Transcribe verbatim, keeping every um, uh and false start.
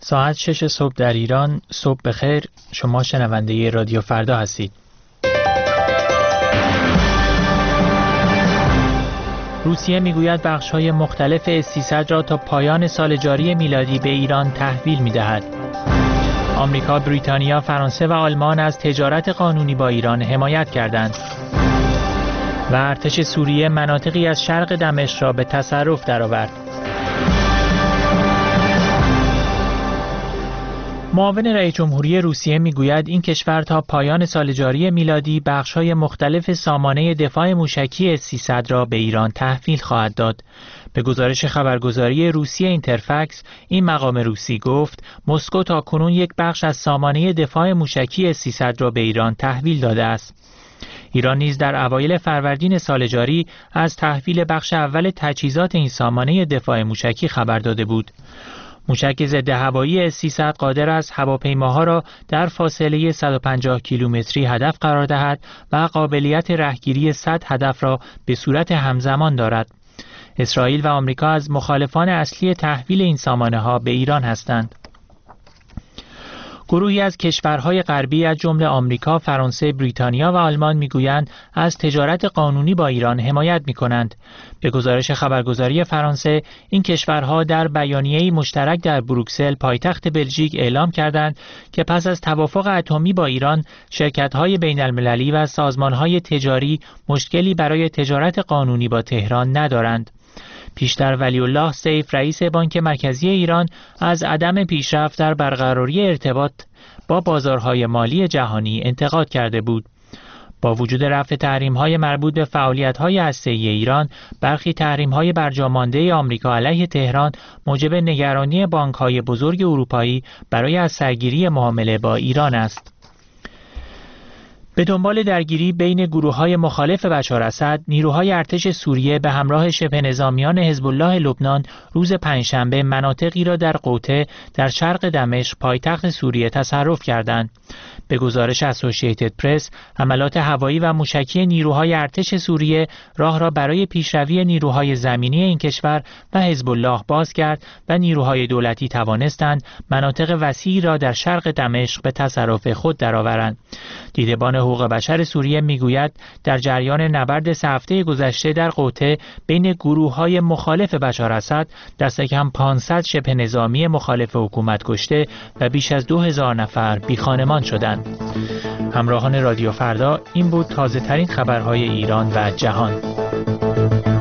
ساعت شش صبح در ایران. صبح بخیر. شما شنونده رادیو فردا هستید. روسیه میگوید بخش‌های مختلف اس سیصد را تا پایان سال جاری میلادی به ایران تحویل می‌دهد. آمریکا، بریتانیا، فرانسه و آلمان از تجارت قانونی با ایران حمایت کردند. و ارتش سوریه مناطقی از شرق دمشق را به تصرف درآورد. معاون رئیس جمهوری روسیه میگوید این کشور تا پایان سال جاری میلادی بخش‌های مختلف سامانه دفاع موشکی اس سیصد را به ایران تحویل خواهد داد. به گزارش خبرگزاری روسیه اینترفکس، این مقام روسی گفت مسکو تاکنون یک بخش از سامانه دفاع موشکی اس سیصد را به ایران تحویل داده است. ایران نیز در اوایل فروردین سال جاری از تحویل بخش اول تجهیزات این سامانه دفاع موشکی خبر داده بود. موشک ضد هوایی اس سیصد قادر است هواپیماها را در فاصله صد و پنجاه کیلومتری هدف قرار دهد و قابلیت رهگیری صد هدف را به صورت همزمان دارد. اسرائیل و آمریکا از مخالفان اصلی تحویل این سامانه ها به ایران هستند. گروهی از کشورهای غربی از جمله آمریکا، فرانسه، بریتانیا و آلمان میگویند از تجارت قانونی با ایران حمایت میکنند. به گزارش خبرگزاری فرانسه، این کشورها در بیانیه‌ای مشترک در بروکسل، پایتخت بلژیک، اعلام کردند که پس از توافق اتمی با ایران، شرکت‌های بین‌المللی و سازمان‌های تجاری مشکلی برای تجارت قانونی با تهران ندارند. پیشتر ولی الله سیف، رئیس بانک مرکزی ایران، از عدم پیشرفت در برقراری ارتباط با بازارهای مالی جهانی انتقاد کرده بود. با وجود رفع تحریم‌های مربوط به فعالیت‌های هسته‌ای ایران، برخی تحریم‌های برجامانده آمریکا علیه تهران موجب نگرانی بانک‌های بزرگ اروپایی برای از سرگیری معامله با ایران است. به دنبال درگیری بین گروه‌های مخالف بشار اسد، نیروهای ارتش سوریه به همراه شبه نظامیان حزب الله لبنان روز پنجشنبه مناطقی را در قوطه در شرق دمشق، پایتخت سوریه، تصرف کردند. به گزارش اسوسییتد پرس، حملات هوایی و موشکی نیروهای ارتش سوریه راه را برای پیشروی نیروهای زمینی این کشور و حزب الله باز کرد و نیروهای دولتی توانستند مناطق وسیعی را در شرق دمشق به تصرف خود درآورند. دیدبان حقوق بشر سوریه میگوید در جریان نبرد سه هفته گذشته در قوطه بین گروه‌های مخالف بشار اسد، دست کم پانصد شبه نظامی مخالف حکومت کشته و بیش از دو هزار نفر بیخانمان شدند. همراهان رادیو فردا، این بود تازه ترین خبرهای ایران و جهان.